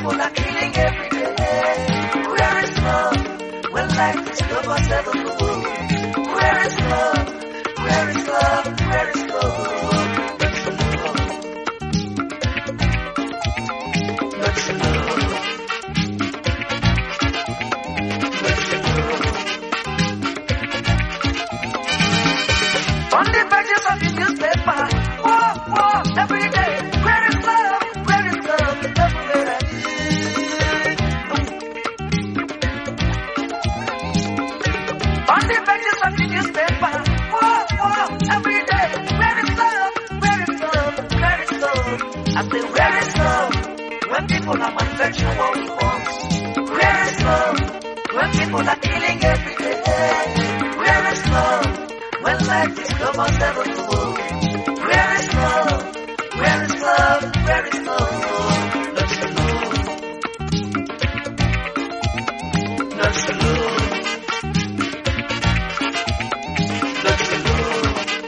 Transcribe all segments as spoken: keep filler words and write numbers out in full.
people are killing every day. Where is love when life is no more settled? Where is love? Where is love? Where is love? Let's love. Let's love. On the pages of the newspaper, war, war, every day. Where is love? Where is love? Everywhere I live. On the pages of the newspaper, war, war, every day. Where is love? Where is love? Where is love? I say, where is love? When people are manufacturing what we want. Where is love? When people are killing every day. Where is love? When life is no more settled. Where is love? Where is love? Where is love? Not your love. Not your love. Not your love.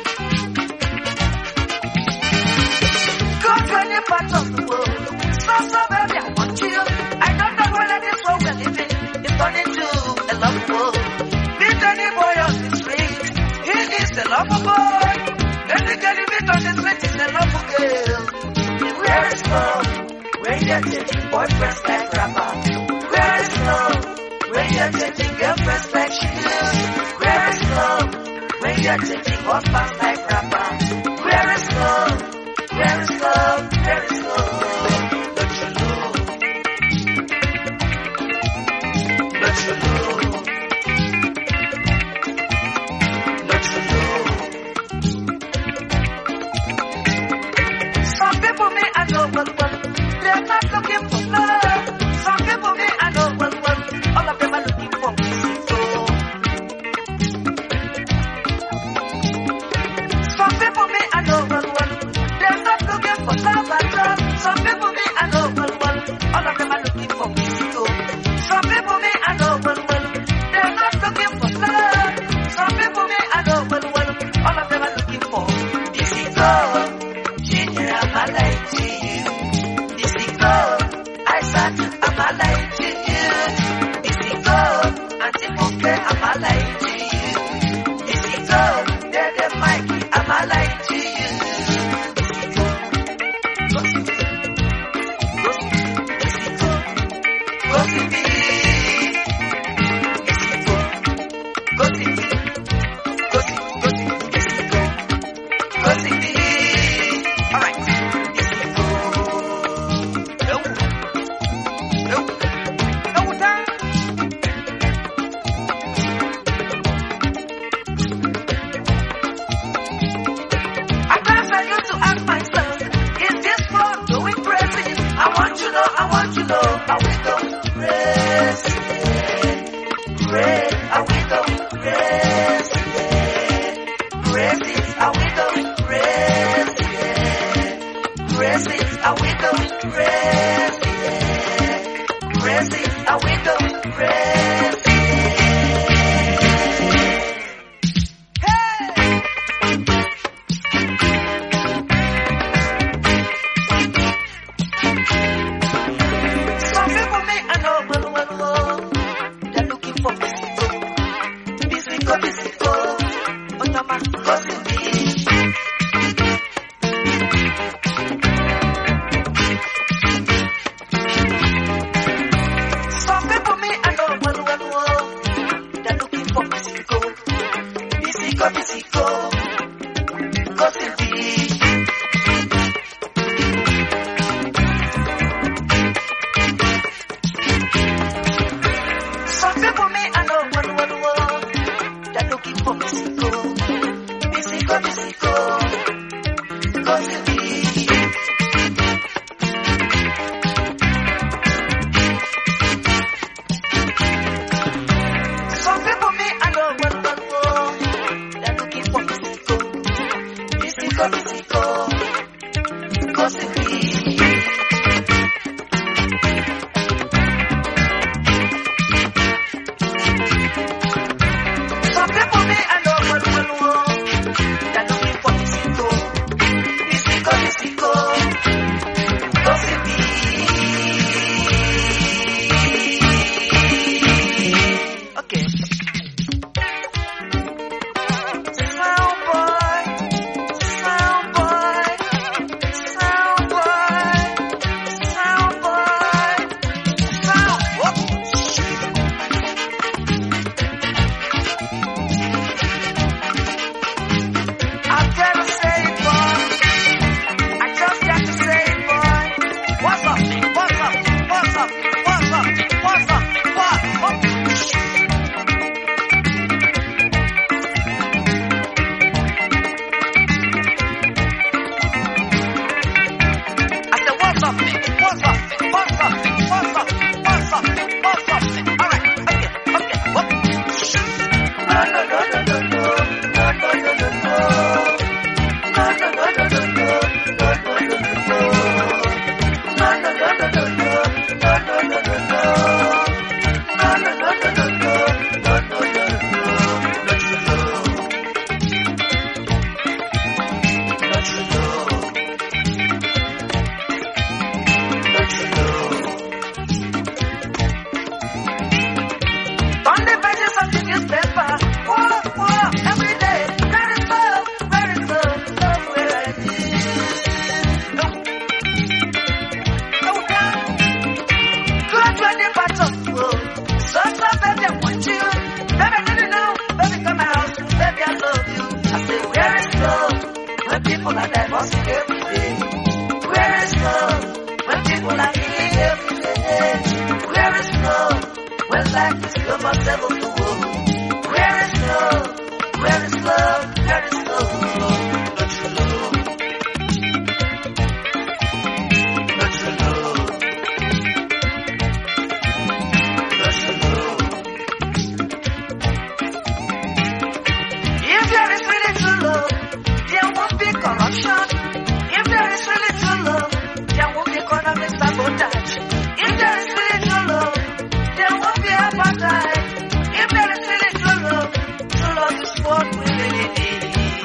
Go to any part of the world. So, so baby, I want you. I don't know whether this world we're living is turning to a love world. Meet any boy on the street. He is a lover boy. Any girl you meet on the street is a lover girl. Where is love? When you're dating boyfriends like rapper. Where is love? When you're dating girlfriends like shoes. Where is love? When you're dating husbands like rapper. Where is love? Where is love? Where is love? Don't you know? Don't you know? Don't you know? Some people may I know well, well, they're not looking for love. Some people may I know well, well, all of them are looking for physical. Some people may I know well, well, they're not looking for love at all. Some people may I know well, well, all of them are looking for physical. Some people may I know well, well, they're not looking for love. Some people may I know well, well, all of them are looking for physical. Ginger, I'm a light to you. Physical. I said, I'm a light to you. Physical. Anti-Moke, I'm a light to you. Physical. They're the Mikey, I'm a light to you. Physical. Go to me. Physical. Go to me. Physical. Go to me. Go to, go to, physical. Go to me. All right. Physical. No. No. No time. I can't tell you to ask myself, is this world going crazy? I want you to know, I want you to know, are we going crazy? Crazy, are we going crazy? Crazy, are we going crazy? Crazy, are we going crazy? Crazy, are we going crazy? Hey! Some people may I know well, well, well. They're looking for physical. Physical, physical. But I'm not going to be. Some people may I know well, well, well. They're looking for physical. Physical, physical. Got to be. Some people may I know well, well, well. They're looking for physical. Physical, physical. Got to be. Some people may I know well, well, well. They're looking for physical. Physical, physical. Got to be. life is so much devil to world. Where is love? Where is love? Where is love? Not your love. Not your love. Not your love. If there is really true love, there won't be corruption. If there is really true love, there won't be economic sabotage. If there is really true love, there won't be apartheid. If there is really true love, true love is what we really need.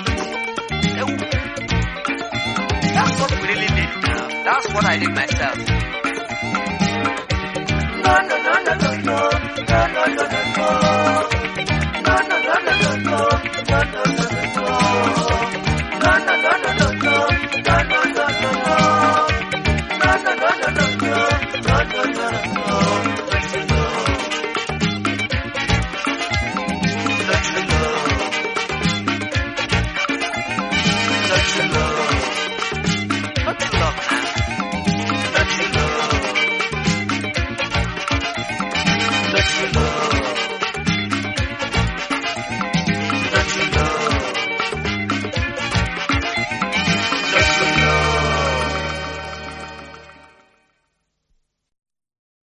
That's what we really need now. That's what I did myself. No, no, no, no, no, no, no, no, no, no, no. No, no, no, no, no, no, no, no, no, no, no. No, no, no, no, no, no, no, no, no, no, no. No, no, no, no, no, no, no, no, no, no. Let you know. Let you know. Let you know.